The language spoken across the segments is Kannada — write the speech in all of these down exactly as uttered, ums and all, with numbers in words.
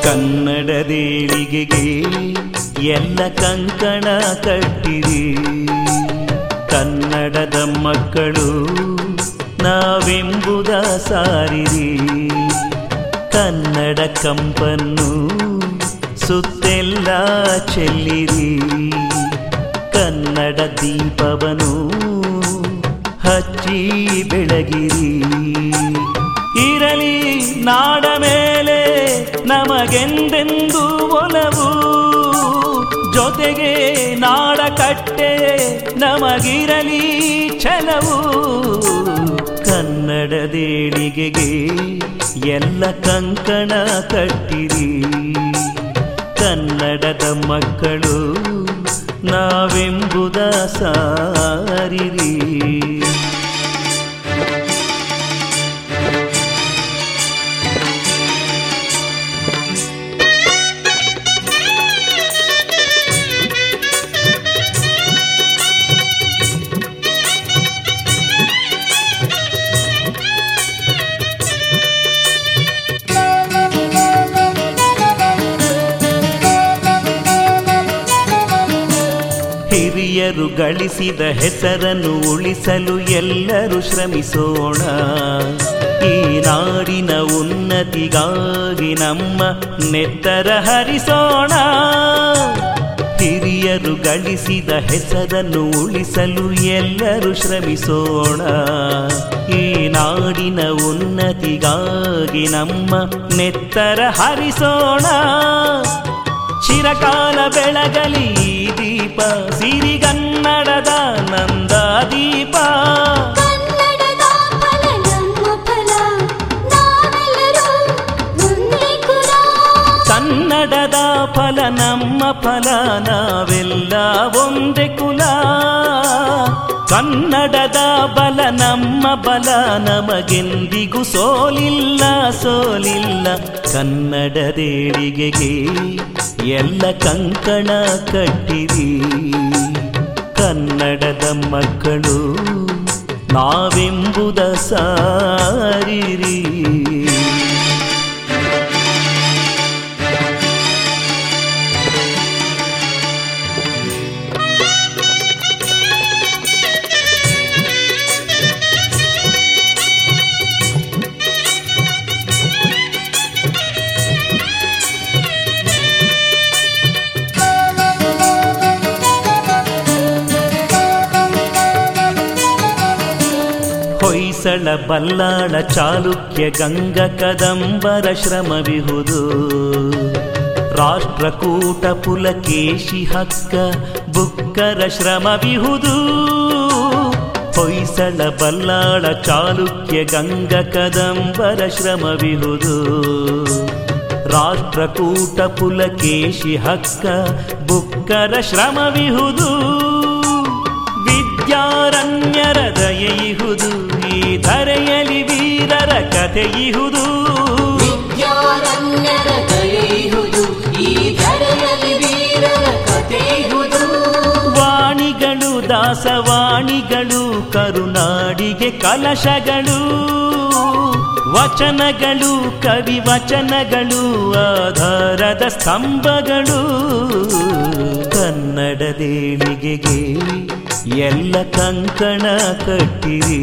ಕನ್ನಡದೇಳಿಗೆಗೆ ಎಲ್ಲ ಕಂಕಣ ಕಟ್ಟಿರಿ. ಕನ್ನಡದ ಮಕ್ಕಳು ನಾವೆಂಬುದ ಸಾರಿರಿ. ಕನ್ನಡ ಕಂಪನ್ನು ಸುತ್ತೆಲ್ಲ ಚೆಲ್ಲಿರಿ. ಕನ್ನಡ ದೀಪವನು ಹಚ್ಚಿ ಬೆಳಗಿರಿ. ಇರಲಿ ನಾಡ ಮೇಲೆ ನಮಗೆಂದೆಂದು ಒಲವು, ಜೊತೆಗೆ ನಾಡ ಕಟ್ಟೆ ನಮಗಿರಲಿ ಛಲವು. ಕನ್ನಡದೇಳಿಗೆಗೆ ಎಲ್ಲ ಕಂಕಣ ಕಟ್ಟಿರಿ. ಕನ್ನಡದ ಮಕ್ಕಳು ನಾವೆಂಬುದ ಸಾರಿರಿ. ಹಿರಿಯರು ಗಳಿಸಿದ ಹೆಸರನ್ನು ಉಳಿಸಲು ಎಲ್ಲರೂ ಶ್ರಮಿಸೋಣ. ಈ ನಾಡಿನ ಉನ್ನತಿಗಾಗಿ ನಮ್ಮ ನೆತ್ತರ ಹರಿಸೋಣ. ಹಿರಿಯರು ಗಳಿಸಿದ ಹೆಸರನ್ನು ಉಳಿಸಲು ಎಲ್ಲರೂ ಶ್ರಮಿಸೋಣ. ಈ ನಾಡಿನ ಉನ್ನತಿಗಾಗಿ ನಮ್ಮ ನೆತ್ತರ ಹರಿಸೋಣ. ಚಿರಕಾಲ ಬೆಳಗಲಿ ದೀಪ, ಸಿರಿಗನ್ನಡದ ನಂದ ದೀಪ. ಕನ್ನಡದ ಫಲ ನಮ್ಮ ಫಲ, ನಾವೆಲ್ಲರೂ ಒಂದೇ ಕುಲ. ಕನ್ನಡದ ಫಲ ನಮ್ಮ ಫಲ, ನಾವೆಲ್ಲ ಒಂದೇ ಕುಲ. ಕನ್ನಡದ ಬಲ ನಮ್ಮ ಬಲ, ನಮಗೆಂದಿಗೂ ಸೋಲಿಲ್ಲ ಸೋಲಿಲ್ಲ. ಕನ್ನಡದೇಳಿಗೆಗೆ ಎಲ್ಲ ಕಂಕಣ ಕಟ್ಟಿರಿ. ಕನ್ನಡದ ಮಕ್ಕಳು ನಾವೆಂಬುದ ಸಾರಿರಿ. ಹೊಯ್ಸಳ ಬಲ್ಲಾಳ ಚಾಲುಕ್ಯ ಗಂಗ ಕದಂಬರ ಶ್ರಮವಿಹುದು. ರಾಷ್ಟ್ರಕೂಟ ಪುಲಕೇಶಿ ಹಕ್ಕ ಬುಕ್ಕರ ಶ್ರಮವಿಹುದು. ಹೊಯ್ಸಳ ಬಲ್ಲಾಳ ಚಾಲುಕ್ಯ ಗಂಗ ಕದಂಬರ ಶ್ರಮವಿಹುದು. ರಾಷ್ಟ್ರಕೂಟ ಪುಲಕೇಶಿ ಹಕ್ಕ ಬುಕ್ಕರ ಶ್ರಮವಿಹುದು. ವಿದ್ಯಾರಣ್ಯರ ದಯೆಯಿಹುದು, ಈ ಧರೆಯಲಿ ವೀರರ ಕಥೆಯಿಹುದು. ವಿದ್ಯಾರಣ್ಯರ ದಯೆಯಿಹುದು, ಈ ಧರೆಯಲಿ ವೀರರ ಕಥೆಯಿಹುದು. ವಾಣಿಗಳು ದಾಸವಾಣಿಗಳು, ಕರುನಾಡಿಗೆ ಕಲಶಗಳು. ವಚನಗಳು ಕವಿ ವಚನಗಳು, ಆಧಾರದ ಸ್ತಂಭಗಳು. ಕನ್ನಡದೇಳಿಗೆಗೆ ಎಲ್ಲ ಕಂಕಣ ಕಟ್ಟಿರಿ.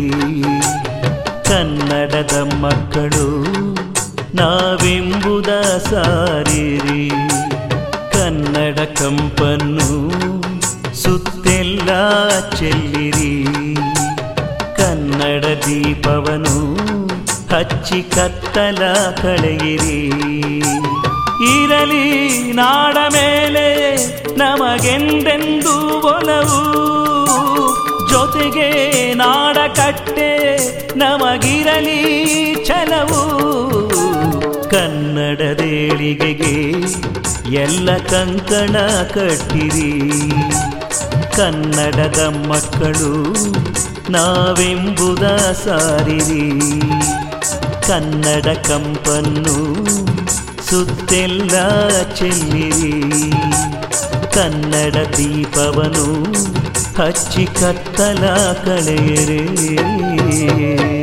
ಕನ್ನಡದ ಮಕ್ಕಳು ನಾವೆಂಬುದ ಸಾರಿರಿ. ಕನ್ನಡ ಕಂಪನ್ನು ಸುತ್ತೆಲ್ಲ ಚೆಲ್ಲಿರಿ. ಕನ್ನಡ ದೀಪವನು ಹಚ್ಚಿ ಕತ್ತಲ ಕಳೆಯಿರಿ. ಇರಲಿ ನಾಡ ಮೇಲೆ ನಮಗೆಂದೆಂದು ಒಲವು, ಜೊತೆಗೆ ನಾಡ ಕಟ್ಟೆ ನಮಗಿರಲಿ ಛಲವು. ಕನ್ನಡದೇಳಿಗೆಗೆ ಎಲ್ಲ ಕಂಕಣ ಕಟ್ಟಿರಿ. ಕನ್ನಡದ ಮಕ್ಕಳು ನಾವೆಂಬುದ ಸಾರಿರಿ. ಕನ್ನಡ ಕಂಪನ್ನು ಸುತ್ತೆಲ್ಲ ಚೆಲ್ಲಿರಿ. ಕನ್ನಡ ದೀಪವನು ಹಚ್ಚಿ ಕತ್ತಲ ಕಳೆಯಿರಿ.